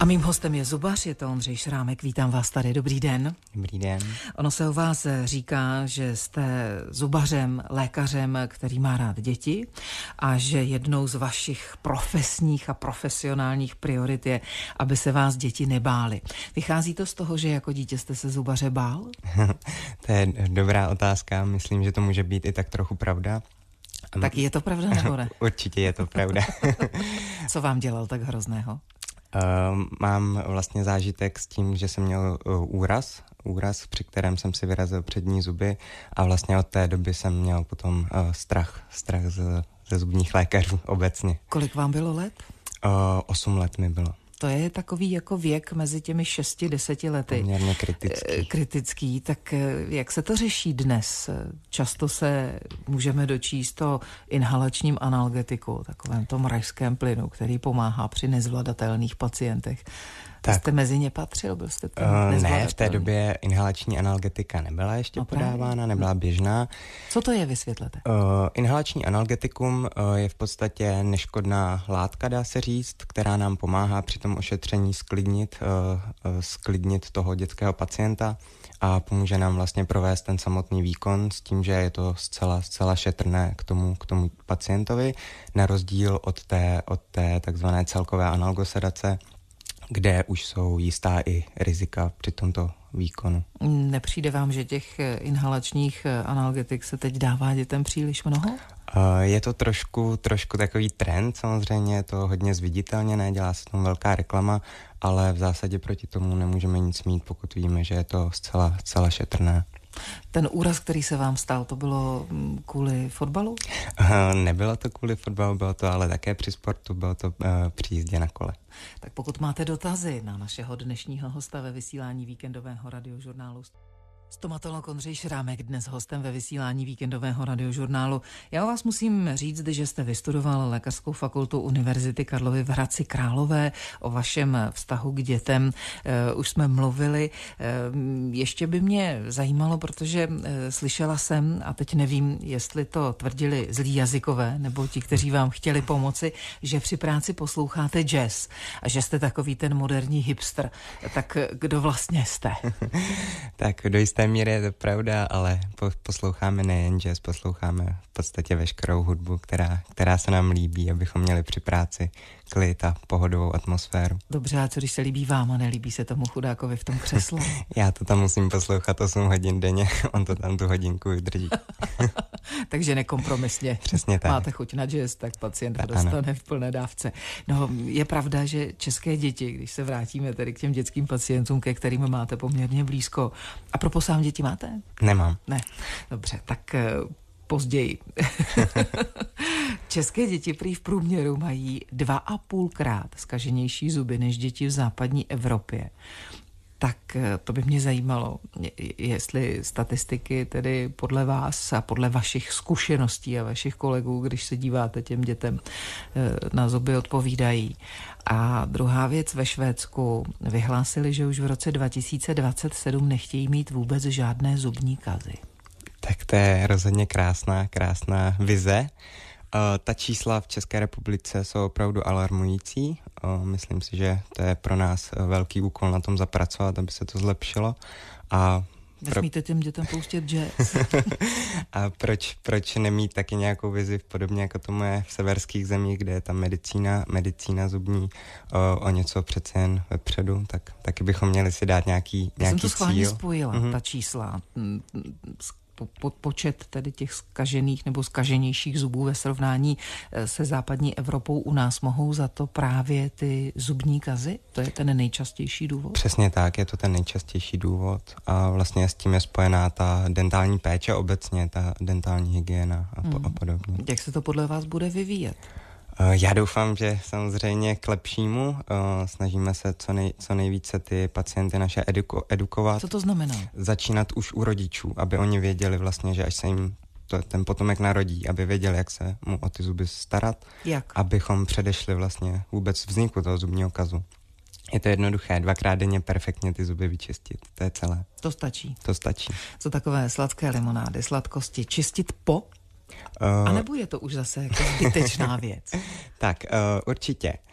A mým hostem je zubař, je to Ondřej Šrámek, vítám vás tady, dobrý den. Dobrý den. Ono se o vás říká, že jste zubařem, lékařem, který má rád děti a že jednou z vašich profesních a profesionálních priorit je, aby se vás děti nebály. Vychází to z toho, že jako dítě jste se zubaře bál? To je dobrá otázka, myslím, že to může být i tak trochu pravda. Tak je to pravda nebo ne? Určitě je to pravda. Co vám dělal tak hrozného? Mám vlastně zážitek s tím, že jsem měl úraz, při kterém jsem si vyrazil přední zuby a vlastně od té doby jsem měl potom strach ze zubních lékařů obecně. Kolik vám bylo let? 8 let mi bylo. To je takový jako věk mezi těmi 6-10 lety. Poměrně kritický. Tak jak se to řeší dnes? Často se můžeme dočíst o inhalačním analgetiku, takovém tom rajském plynu, který pomáhá při nezvladatelných pacientech. Tak. Jste mezi ně patřil? Byl jste ne, v té době inhalační analgetika nebyla ještě podávána, nebyla běžná. Co to je, vysvětlete? Inhalační analgetikum je v podstatě neškodná látka, dá se říct, která nám pomáhá při tom ošetření sklidnit toho dětského pacienta a pomůže nám vlastně provést ten samotný výkon s tím, že je to zcela šetrné k tomu pacientovi, na rozdíl od té takzvané celkové analgosedace, kde už jsou jistá i rizika při tomto výkonu. Nepřijde vám, že těch inhalačních analgetik se teď dává dětem příliš mnoho? Je to trošku takový trend, samozřejmě je to hodně zviditelněné, dělá se tomu velká reklama, ale v zásadě proti tomu nemůžeme nic mít, pokud víme, že je to zcela šetrné. Ten úraz, který se vám stal, to bylo kvůli fotbalu? Nebylo to kvůli fotbalu, bylo to ale také při sportu, bylo to při jízdě na kole. Tak pokud máte dotazy na našeho dnešního hosta ve vysílání víkendového radiožurnálu, stomatolog Ondřej Šrámek dnes hostem ve vysílání víkendového radiožurnálu. Já o vás musím říct, že jste vystudoval Lékařskou fakultu Univerzity Karlovy v Hradci Králové. O vašem vztahu k dětem už jsme mluvili. Ještě by mě zajímalo, protože slyšela jsem, a teď nevím, jestli to tvrdili zlí jazykové, nebo ti, kteří vám chtěli pomoci, že při práci posloucháte jazz a že jste takový ten moderní hipster. Tak kdo vlastně jste? Tak do jisté míry je to pravda, ale posloucháme nejen jazz, posloucháme v podstatě veškerou hudbu, která se nám líbí, abychom měli při práci klid a pohodovou atmosféru. Dobře, a co když se líbí vám a nelíbí se tomu chudákovi v tom křeslu? Já to tam musím poslouchat 8 hodin denně, on to tam tu hodinku vydrží. Takže nekompromisně. Přesně tak. Máte chuť na jazz, tak pacient ho dostane v plné dávce. No, je pravda, že české děti, když se vrátíme tedy k těm dětským pacientům, ke kterým máte poměrně blízko. A pro sám děti máte? Nemám. Ne. Dobře, tak později. České děti prý v průměru mají 2,5krát zkaženější zuby než děti v západní Evropě. Tak to by mě zajímalo, jestli statistiky tedy podle vás a podle vašich zkušeností a vašich kolegů, když se díváte těm dětem na zuby, odpovídají. A druhá věc, ve Švédsku vyhlásili, že už v roce 2027 nechtějí mít vůbec žádné zubní kazy. Tak to je rozhodně krásná vize. Ta čísla v České republice jsou opravdu alarmující. Myslím si, že to je pro nás velký úkol na tom zapracovat, aby se to zlepšilo. A nesmíte těm dětem pouštět jazz. A proč nemít taky nějakou vizi podobně, jako tomu je v severských zemích, kde je ta medicína zubní o něco přece jen vepředu, tak taky bychom měli si dát nějaký cíl. Já jsem to schválně spojila, ta čísla. Počet tedy těch zkažených nebo zkaženějších zubů ve srovnání se západní Evropou u nás mohou za to právě ty zubní kazy? To je ten nejčastější důvod? Přesně tak, je to ten nejčastější důvod a vlastně s tím je spojená ta dentální péče obecně, ta dentální hygiena a podobně. Jak se to podle vás bude vyvíjet? Já doufám, že samozřejmě k lepšímu. Snažíme se co nejvíce ty pacienty naše edukovat. Co to znamená? Začínat už u rodičů, aby oni věděli vlastně, že až se jim ten potomek narodí, aby věděli, jak se mu o ty zuby starat. Jak? Abychom předešli vlastně vůbec vzniku toho zubního kazu. Je to jednoduché, 2krát denně perfektně ty zuby vyčistit, to je celé. To stačí? To stačí. Co takové sladké limonády, sladkosti, čistit po? A nebo je to už zase jako zbytečná věc? Tak, určitě.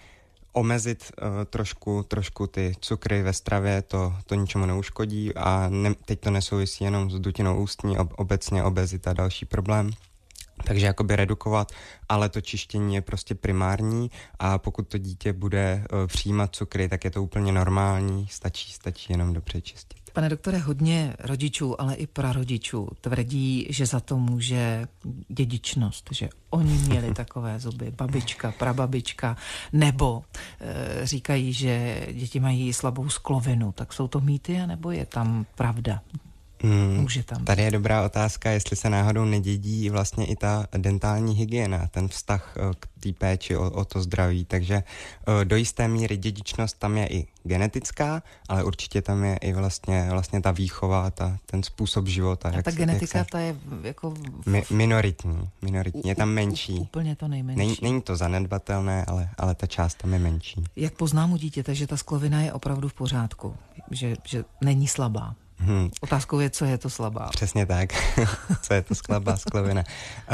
omezit trošku ty cukry ve stravě, to ničemu neuškodí a teď to nesouvisí jenom s dutinou ústní, obecně obezita další problém. Takže jakoby redukovat, ale to čištění je prostě primární a pokud to dítě bude přijímat cukry, tak je to úplně normální, stačí jenom dobře čistit. Pane doktore, hodně rodičů, ale i prarodičů tvrdí, že za to může dědičnost, že oni měli takové zuby, babička, prababička, nebo říkají, že děti mají slabou sklovinu. Tak jsou to mýty, anebo je tam pravda? Může tam. Tady je dobrá otázka, jestli se náhodou nedědí vlastně i ta dentální hygiena, ten vztah k té péči o to zdraví, takže do jisté míry dědičnost tam je i genetická, ale určitě tam je i vlastně ta výchova, ten způsob života. A ta genetika, ta je jako... Minoritní, je tam menší. Úplně to nejmenší. Není to zanedbatelné, ale ta část tam je menší. Jak poznám u dítěte, že ta sklovina je opravdu v pořádku, že není slabá? Otázkou je, co je to slabá. Přesně tak. Co je to slabá sklovina?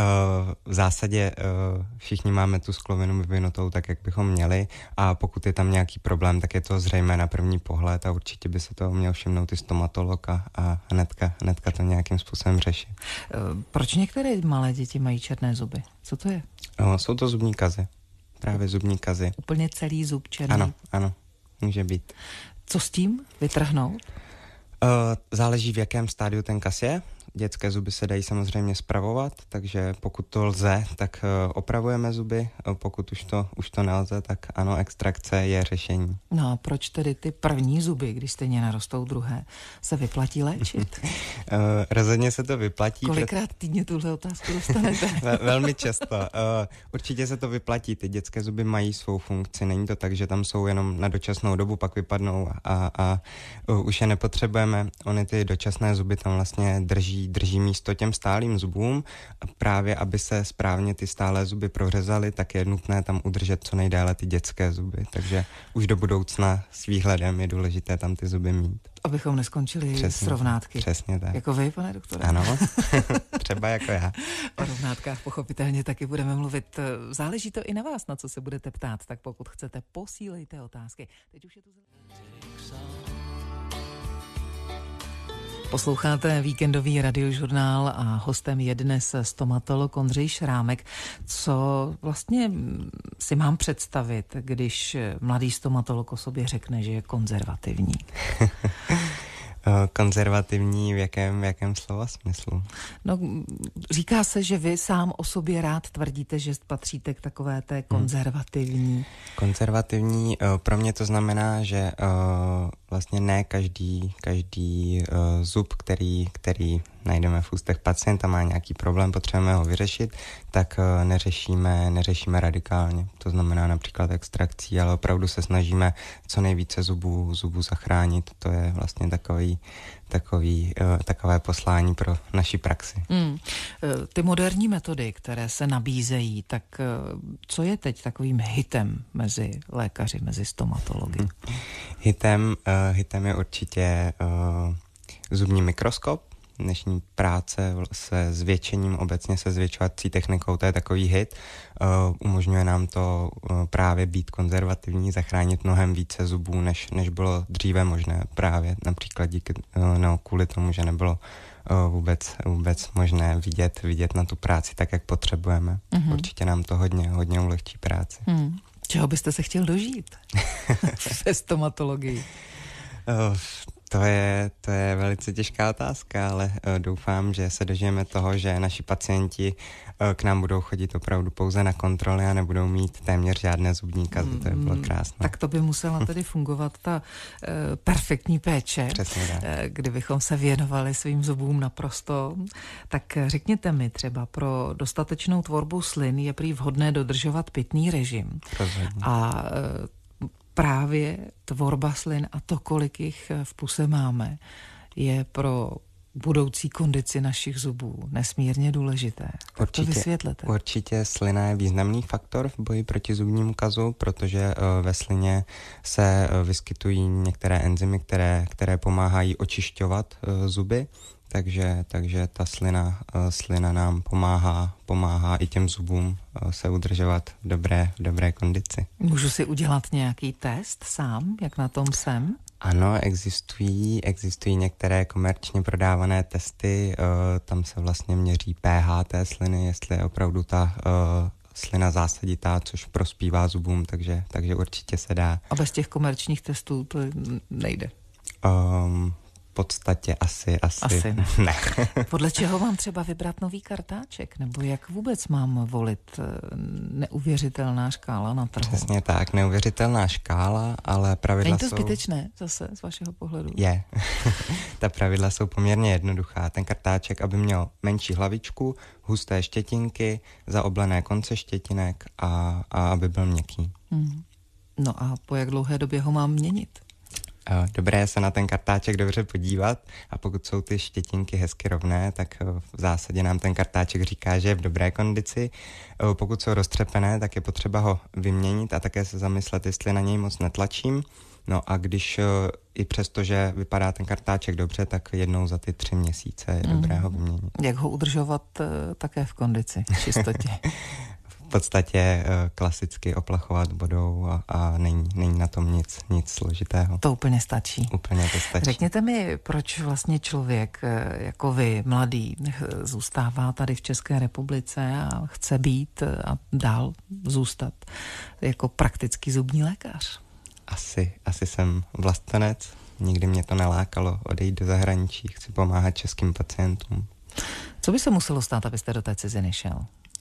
V zásadě všichni máme tu sklovinu vyvinutou tak, jak bychom měli a pokud je tam nějaký problém, tak je to zřejmé na první pohled a určitě by se toho měl všimnout i stomatolog a hnedka to nějakým způsobem řešit. Proč některé malé děti mají černé zuby? Co to je? Jsou to zubní kazy. Právě zubní kazy. Úplně celý zub černý? Ano, může být. Co s tím? Vytrhnout? Záleží, v jakém stádiu ten kas je. Dětské zuby se dají samozřejmě spravovat, takže pokud to lze, tak opravujeme zuby, pokud už to nelze, tak ano, extrakce je řešení. No a proč tedy ty první zuby, když stejně narostou druhé, se vyplatí léčit? Rozhodně se to vyplatí. Kolikrát týdně tuhle otázku dostanete? Velmi často. Určitě se to vyplatí, ty dětské zuby mají svou funkci, není to tak, že tam jsou jenom na dočasnou dobu, pak vypadnou a už je nepotřebujeme. Ony ty dočasné zuby tam vlastně drží místo těm stálým zubům a právě, aby se správně ty stálé zuby prořezaly, tak je nutné tam udržet co nejdéle ty dětské zuby. Takže už do budoucna s výhledem je důležité tam ty zuby mít. Abychom neskončili srovnátky. Přesně tak. Jako vy, pane doktore? Ano, třeba jako já. O rovnátkách pochopitelně taky budeme mluvit. Záleží to i na vás, na co se budete ptát, tak pokud chcete, posílejte otázky. Teď už je to... Posloucháte víkendový radiožurnál a hostem je dnes stomatolog Ondřej Šrámek. Co vlastně si mám představit, když mladý stomatolog o sobě řekne, že je konzervativní? Konzervativní v jakém slova smyslu? No, říká se, že vy sám o sobě rád tvrdíte, že patříte k takové té konzervativní. Konzervativní pro mě to znamená, že vlastně ne každý zub, který najdeme v ústech pacienta, má nějaký problém, potřebujeme ho vyřešit, tak neřešíme radikálně. To znamená například extrakcí, ale opravdu se snažíme co nejvíce zubů zachránit. To je vlastně takové poslání pro naši praxi. Ty moderní metody, které se nabízejí, tak co je teď takovým hitem mezi lékaři, mezi stomatology? Hitem je určitě zubní mikroskop. Dnešní práce se zvětšením, obecně se zvětšovací technikou, to je takový hit. Umožňuje nám to právě být konzervativní, zachránit mnohem více zubů, než bylo dříve možné, právě například kvůli tomu, že nebylo vůbec možné vidět na tu práci tak, jak potřebujeme. Určitě nám to hodně ulehčí práci. Čeho byste se chtěl dožít ve stomatologii? To je velice těžká otázka, ale doufám, že se dožijeme toho, že naši pacienti k nám budou chodit opravdu pouze na kontroly a nebudou mít téměř žádné zubní kazy. To by bylo krásné. Tak to by musela tedy fungovat ta perfektní péče, kdybychom se věnovali svým zubům naprosto. Tak řekněte mi třeba, pro dostatečnou tvorbu slin je prý vhodné dodržovat pitný režim. Rozhodně. A právě tvorba slin a to, kolik jich v puse máme, je pro budoucí kondici našich zubů nesmírně důležité. Tak to vysvětlete. Určitě slina je významný faktor v boji proti zubnímu kazu, protože ve slině se vyskytují některé enzymy, které pomáhají očišťovat zuby, takže ta slina nám pomáhá i těm zubům se udržovat v dobré kondici. Můžu si udělat nějaký test sám, jak na tom jsem? Ano, existují některé komerčně prodávané testy, tam se vlastně měří pH té sliny, jestli je opravdu ta slina zásaditá, což prospívá zubům, takže určitě se dá. A bez těch komerčních testů to nejde? V podstatě asi ne. Podle čeho mám třeba vybrat nový kartáček? Nebo jak vůbec mám volit? Neuvěřitelná škála na trhu. Přesně tak, neuvěřitelná škála, ale pravidla jsou... Není to zbytečné zase z vašeho pohledu? Je. Ta pravidla jsou poměrně jednoduchá. Ten kartáček, aby měl menší hlavičku, husté štětinky, zaoblené konce štětinek a aby byl měkký. No a po jak dlouhé době ho mám měnit? Dobré je se na ten kartáček dobře podívat a pokud jsou ty štětinky hezky rovné, tak v zásadě nám ten kartáček říká, že je v dobré kondici. Pokud jsou roztřepené, tak je potřeba ho vyměnit a také se zamyslet, jestli na něj moc netlačím. No a když i přesto, že vypadá ten kartáček dobře, tak jednou za ty 3 měsíce je dobré ho vyměnit. Jak ho udržovat také v kondici, v čistotě? V podstatě klasicky oplachovat vodou a není na tom nic složitého. To úplně stačí. Úplně to stačí. Řekněte mi, proč vlastně člověk jako vy, mladý, zůstává tady v České republice a chce být a dál zůstat jako praktický zubní lékař? Asi jsem vlastenec. Nikdy mě to nelákalo odejít do zahraničí. Chci pomáhat českým pacientům. Co by se muselo stát, abyste do té ciziny šel?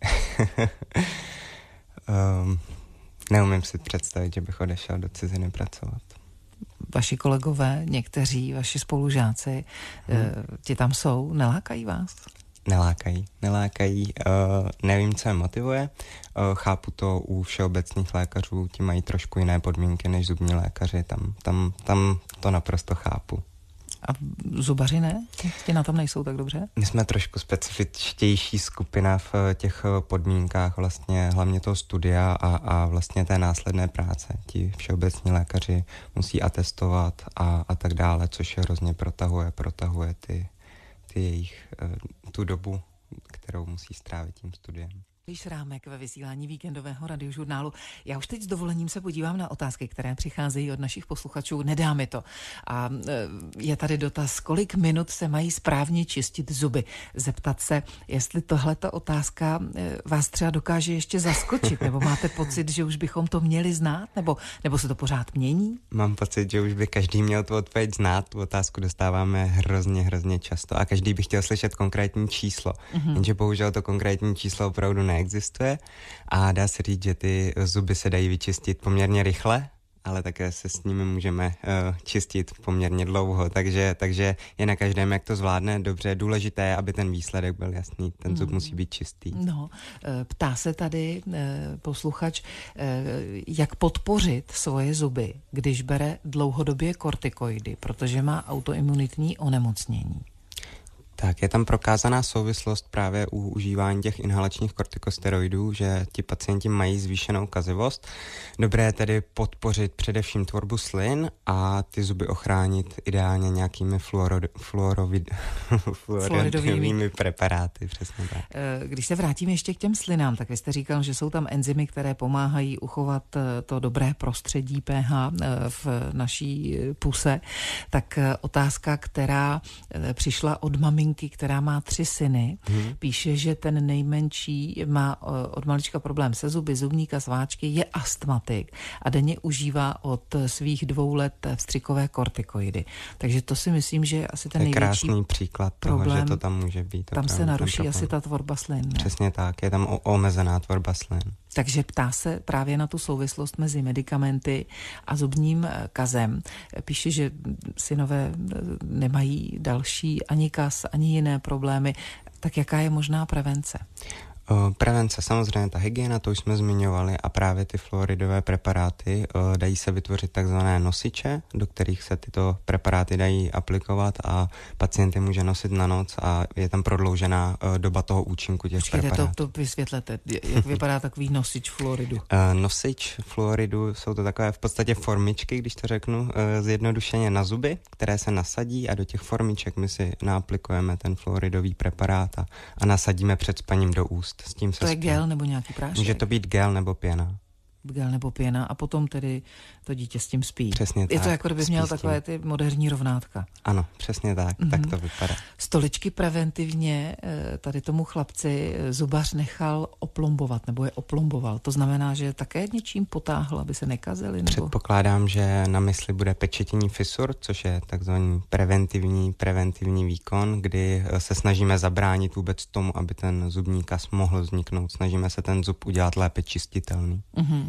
Neumím si představit, že bych odešel do ciziny pracovat. Vaši kolegové, někteří vaši spolužáci, ti tam jsou, nelákají vás? Nelákají. Nevím, co je motivuje. Chápu to u všeobecných lékařů, ti mají trošku jiné podmínky než zubní lékaři. Tam to naprosto chápu. A zubaři ne? Ti na tom nejsou tak dobře? My jsme trošku specifičtější skupina v těch podmínkách vlastně hlavně toho studia a vlastně té následné práce. Ti všeobecní lékaři musí atestovat a tak dále, což je hrozně protahuje ty jejich tu dobu, kterou musí strávit tím studiem. Šrámek ve vysílání víkendového radiožurnálu. Já už teď s dovolením se podívám na otázky, které přicházejí od našich posluchačů. Nedá mi to. A je tady dotaz, kolik minut se mají správně čistit zuby. Zeptat se, jestli tohleta otázka vás třeba dokáže ještě zaskočit, nebo máte pocit, že už bychom to měli znát, nebo se to pořád mění? Mám pocit, že už by každý měl tu odpověď znát. Tu otázku dostáváme hrozně často a každý by chtěl slyšet konkrétní číslo. Jenže bohužel to konkrétní číslo opravdu neexistuje a dá se říct, že ty zuby se dají vyčistit poměrně rychle, ale také se s nimi můžeme čistit poměrně dlouho, takže je na každém, jak to zvládne dobře. Důležité je, aby ten výsledek byl jasný, ten zub musí být čistý. No, ptá se tady posluchač, jak podpořit svoje zuby, když bere dlouhodobě kortikoidy, protože má autoimunitní onemocnění. Tak je tam prokázaná souvislost právě u užívání těch inhalačních kortikosteroidů, že ti pacienti mají zvýšenou kazivost. Dobré je tedy podpořit především tvorbu slin a ty zuby ochránit ideálně nějakými fluoridovými preparáty. Přesně tak. Když se vrátíme ještě k těm slinám, tak vy jste říkal, že jsou tam enzymy, které pomáhají uchovat to dobré prostředí pH v naší puse. Tak otázka, která přišla od mami, která má 3 syny, píše, že ten nejmenší má od malička problém se zuby, zubníka, sváčky, je astmatik a denně užívá od svých 2 let vstřikové kortikoidy. Takže to si myslím, že je asi ten největší krásný příklad problém, toho, že to tam může být. Tam se naruší asi ta tvorba slin. Ne? Přesně tak, je tam omezená tvorba slin. Takže ptá se právě na tu souvislost mezi medikamenty a zubním kazem. Píše, že synové nemají další ani kaz, ani jiné problémy. Tak jaká je možná prevence? Prevence, samozřejmě ta hygiena, to už jsme zmiňovali, a právě ty fluoridové preparáty, dají se vytvořit takzvané nosiče, do kterých se tyto preparáty dají aplikovat a pacient je může nosit na noc a je tam prodloužená doba toho účinku těch preparátů. To vysvětlete, jak vypadá takový nosič fluoridu? Nosič fluoridu jsou to takové v podstatě formičky, když to řeknu zjednodušeně, na zuby, které se nasadí a do těch formiček my si naaplikujeme ten fluoridový preparát a nasadíme před spaním do úst. S tím to je gel nebo nějaký prášek? Může to být gel nebo pěna. Gel nebo pěna a potom tedy to dítě s tím spí. Přesně tak. Je to jako kdyby měl takové ty moderní rovnátka. Ano, přesně tak, tak to vypadá. Stoličky preventivně tady tomu chlapci zubař nechal oplombovat, nebo je oplomboval. To znamená, že také něčím potáhl, aby se nekazili? Nebo... Předpokládám, že na mysli bude pečetění fisur, což je takzvaný preventivní výkon, kdy se snažíme zabránit vůbec tomu, aby ten zubní kas mohl vzniknout. Snažíme se ten zub udělat lépe čistitelný.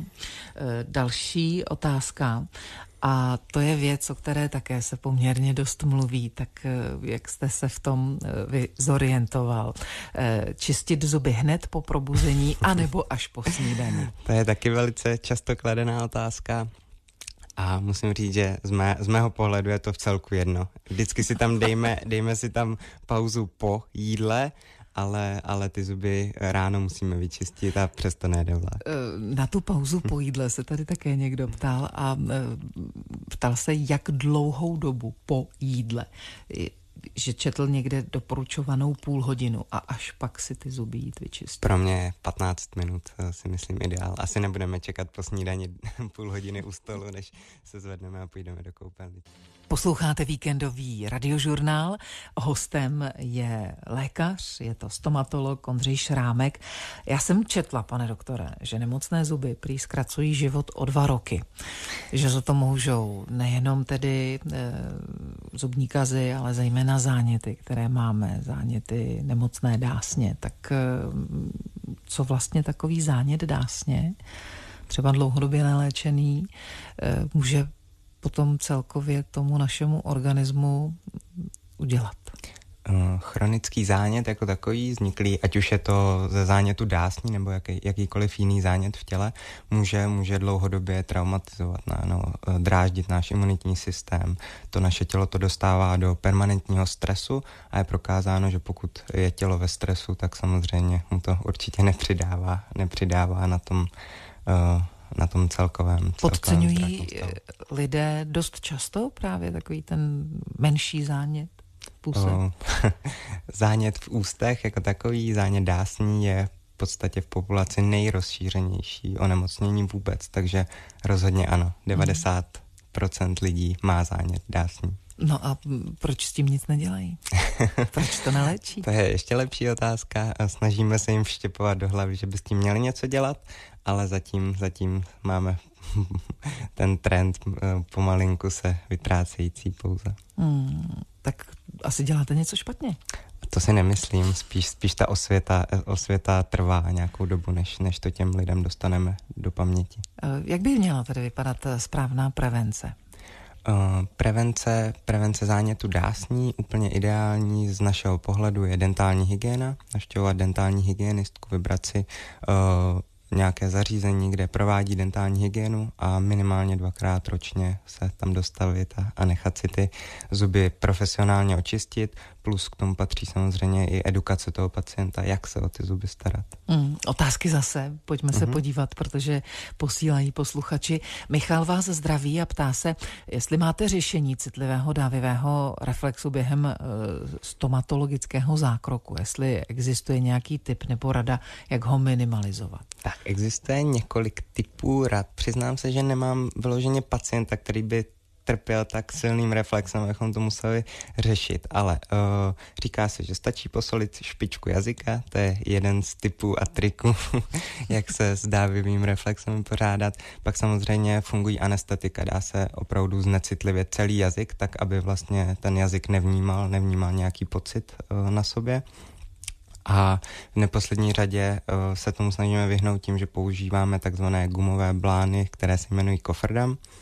Další otázka, a to je věc, o které také se poměrně dost mluví, tak jak jste se v tom vy zorientoval? Čistit zuby hned po probuzení, anebo až po snídani? To je taky velice často kladená otázka. A musím říct, že z mého pohledu je to v celku jedno. Vždycky si tam dejme si tam pauzu po jídle, ale ty zuby ráno musíme vyčistit a přesto nejde vlád. Na tu pauzu po jídle se tady také někdo ptal a ptal se, jak dlouhou dobu po jídle. Že četl někde doporučovanou půl hodinu a až pak si ty zuby jít vyčistit. Pro mě je 15 minut, si myslím, ideál. Asi nebudeme čekat po snídani půl hodiny u stolu, než se zvedneme a půjdeme do koupelny. Posloucháte víkendový radiožurnál. Hostem je lékař, je to stomatolog Ondřej Šrámek. Já jsem četla, pane doktore, že nemocné zuby prý zkracují život o 2 roky. Že za to můžou nejenom tedy zubní kazy, ale zejména záněty, které máme, záněty nemocné dásně. Tak co vlastně takový zánět dásně, třeba dlouhodobě neléčený, může potom celkově tomu našemu organismu udělat? Chronický zánět jako takový vzniklý, ať už je to ze zánětu dásní nebo jakýkoliv jiný zánět v těle, může dlouhodobě traumatizovat, dráždit náš imunitní systém. To naše tělo to dostává do permanentního stresu a je prokázáno, že pokud je tělo ve stresu, tak samozřejmě mu to určitě nepřidává na tom celkovém. Podceňují lidé dost často právě takový ten menší zánět puse? Zánět v ústech jako takový, zánět dásní je v podstatě v populaci nejrozšířenější onemocnění vůbec, takže rozhodně ano, 90% lidí má zánět dásní. No a proč s tím nic nedělají? Proč to neléčí? To je ještě lepší otázka. Snažíme se jim vštěpovat do hlavy, že by s tím měli něco dělat, ale zatím máme ten trend pomalinku se vytrácející pouze. Tak asi děláte něco špatně. To si nemyslím, spíš ta osvěta trvá nějakou dobu, než to těm lidem dostaneme do paměti. Jak by měla tedy vypadat správná prevence? Prevence zánětu dásní, úplně ideální z našeho pohledu je dentální hygiena, navštěvovat dentální hygienistku, vybrat si nějaké zařízení, kde provádí dentální hygienu a minimálně 2krát ročně se tam dostavit a nechat si ty zuby profesionálně očistit, plus k tomu patří samozřejmě i edukace toho pacienta, jak se o ty zuby starat. Otázky zase, pojďme se podívat, protože posílají posluchači. Michal vás zdraví a ptá se, jestli máte řešení citlivého dávivého reflexu během stomatologického zákroku, jestli existuje nějaký tip nebo rada, jak ho minimalizovat. Tak, existuje několik typů rad. Přiznám se, že nemám vyloženě pacienta, který by trpěl tak silným reflexem, abychom to museli řešit, ale říká se, že stačí posolit špičku jazyka, to je jeden z typů a triků, jak se s dávivým reflexem pořádat. Pak samozřejmě fungují anestetika, dá se opravdu znecitlivět celý jazyk, tak aby vlastně ten jazyk nevnímal nějaký pocit na sobě. A v neposlední řadě se tomu snažíme vyhnout tím, že používáme takzvané gumové blány, které se jmenují kofrdam.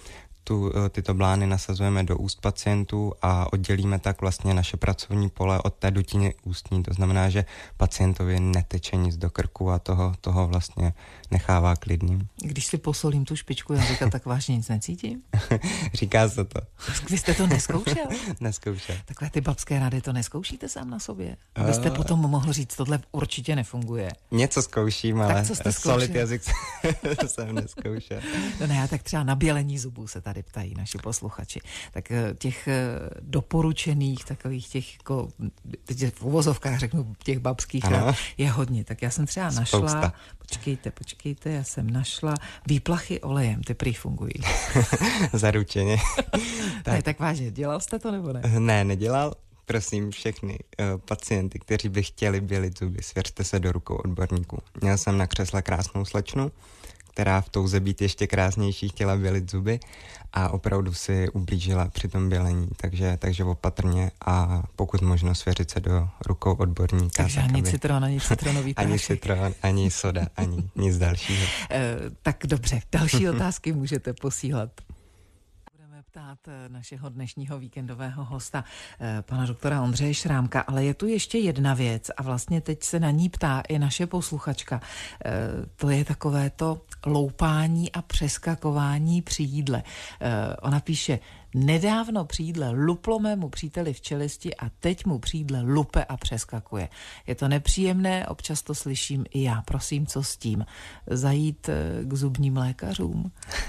tyto blány nasazujeme do úst pacientů a oddělíme tak vlastně naše pracovní pole od té dutiny ústní. To znamená, že pacientovi neteče nic do krku a toho vlastně nechává klidným. Když si posolím tu špičku jazyka, tak vážně nic necítím? Říká se to. Vy jste to neskoušel? Neskoušel. Takové ty babské rady to neskoušíte sám na sobě? Abyste potom mohl říct, tohle určitě nefunguje. Něco zkouším, ale solit jazyk jsem neskoušel. No ne, tak třeba na bělení zubů se tady ptají naši posluchači. Tak těch doporučených, takových těch, jako, teď v uvozovkách řeknu, těch babských rad je hodně. Tak já jsem třeba našla, počkejte, já jsem našla výplachy olejem, ty prý fungují. Zaručeně. Ne, tak vážně, dělal jste to nebo ne? Ne, nedělal. Prosím všechny pacienty, kteří by chtěli bělit zuby, svěřte se do rukou odborníků. Měl jsem na křesle krásnou slečnu, která v touze být ještě krásnější chtěla bělit zuby a opravdu si ublížila při tom bělení, takže opatrně a pokud možno svěřit se do rukou odborníka. Takže ani citron, ani citronový prášek. Ani citron, ani soda, ani nic dalšího. Tak dobře, další otázky můžete posílat. Ptát našeho dnešního víkendového hosta, pana doktora Ondřeje Šrámka, ale je tu ještě jedna věc a vlastně teď se na ní ptá i naše posluchačka. To je takové to loupání a přeskakování při jídle. Ona píše, nedávno při jídle luplo mému příteli v čelisti a teď mu při jídle lupe a přeskakuje. Je to nepříjemné, občas to slyším i já. Prosím, co s tím? Zajít k zubním lékařům?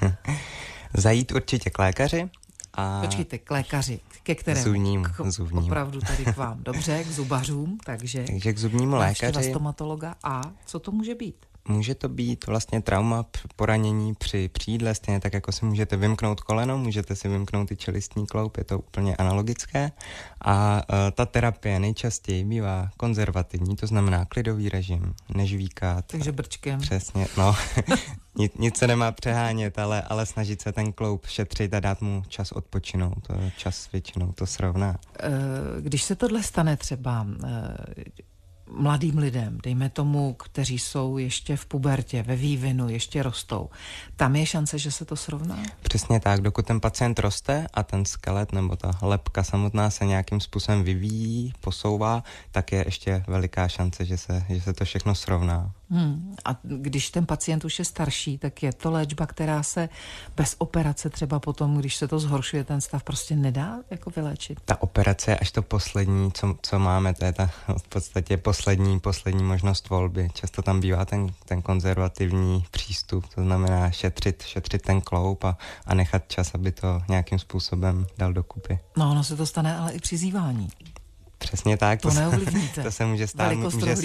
Zajít určitě k lékaři. Počkejte, k lékaři. Ke kterému? Zubním. Opravdu tady k vám. Dobře, k zubařům, takže k zubnímu lékaři. Stomatologa. A co to může být? Může to být vlastně trauma, poranění při jídle, stejně tak, jako si můžete vymknout koleno, můžete si vymknout i čelistní kloub, je to úplně analogické. A ta terapie nejčastěji bývá konzervativní, to znamená klidový režim, nežvíkat. Takže brčkem. Přesně, no. Nic se nemá přehánět, ale snažit se ten kloub šetřit a dát mu čas odpočinout. Čas většinou to srovná. Když se tohle stane třeba mladým lidem, dejme tomu, kteří jsou ještě v pubertě, ve vývinu, ještě rostou, tam je šance, že se to srovná? Přesně tak, dokud ten pacient roste a ten skelet nebo ta lebka samotná se nějakým způsobem vyvíjí, posouvá, tak je ještě veliká šance, že se to všechno srovná. A když ten pacient už je starší, tak je to léčba, která se bez operace třeba potom, když se to zhoršuje, ten stav prostě nedá jako vyléčit? Ta operace je až to poslední, co máme, to je ta v podstatě poslední možnost volby. Často tam bývá ten konzervativní přístup, to znamená šetřit ten kloub a nechat čas, aby to nějakým způsobem dal dokupy. No, ono se to stane ale i při zívání. Přesně tak. To neovlivníte. To se může stát,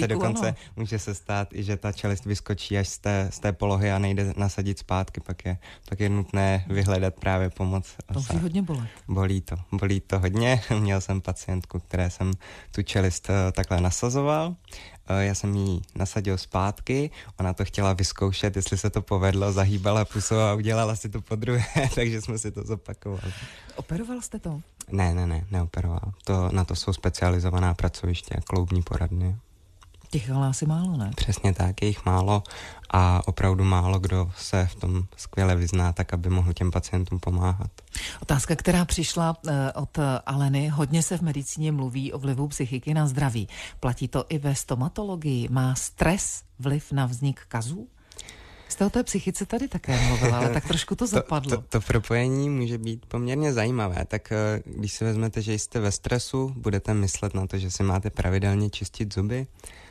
může se stát i, že ta čelist vyskočí až z té polohy a nejde nasadit zpátky, pak je nutné vyhledat právě pomoc. To musí hodně bolet. Bolí to hodně. Měl jsem pacientku, které jsem tu čelist takhle nasazoval. Já jsem jí nasadil zpátky, ona to chtěla vyzkoušet, jestli se to povedlo, zahýbala pusou a udělala si to podruhé, takže jsme si to zopakovali. Operoval jste to? Ne, neoperoval. Na to jsou specializovaná pracoviště, kloubní poradny. Těch ale asi málo, ne? Přesně tak, je jich málo a opravdu málo kdo se v tom skvěle vyzná, tak aby mohl těm pacientům pomáhat. Otázka, která přišla od Aleny. Hodně se v medicíně mluví o vlivu psychiky na zdraví. Platí to i ve stomatologii? Má stres vliv na vznik kazů? Jste o té psychice tady také mluvila, ale tak trošku to zapadlo. To propojení může být poměrně zajímavé. Tak když si vezmete, že jste ve stresu, budete myslet na to, že si máte pravidelně čistit zuby?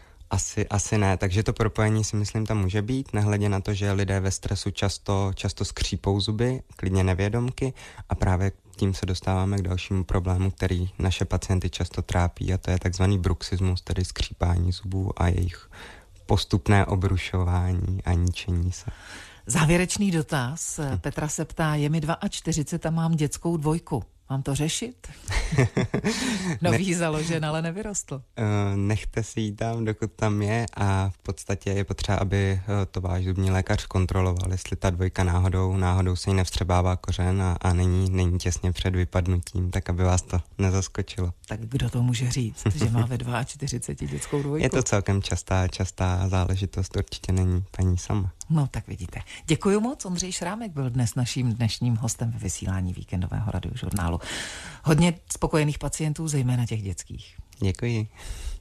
Asi ne, takže to propojení si myslím tam může být, nehledě na to, že lidé ve stresu často skřípou zuby, klidně nevědomky a právě tím se dostáváme k dalšímu problému, který naše pacienty často trápí a to je takzvaný bruxismus, tedy skřípání zubů a jejich postupné obrušování a ničení se. Závěrečný dotaz. Petra se ptá, je mi 42 a mám dětskou 2. Mám to řešit? Nový založen, ale nevyrostl. Nechte si ji tam, dokud tam je a v podstatě je potřeba, aby to váš zubní lékař kontroloval, jestli ta dvojka náhodou se jí nevstřebává kořen a není těsně před vypadnutím, tak aby vás to nezaskočilo. Tak kdo to může říct, že má ve 42 dětskou dvojku? Je to celkem častá záležitost, určitě není paní sama. No tak vidíte. Děkuji moc, Ondřej Šrámek byl dnes naším dnešním hostem ve vysílání víkendového radiožurnálu. Hodně spokojených pacientů, zejména těch dětských. Děkuji.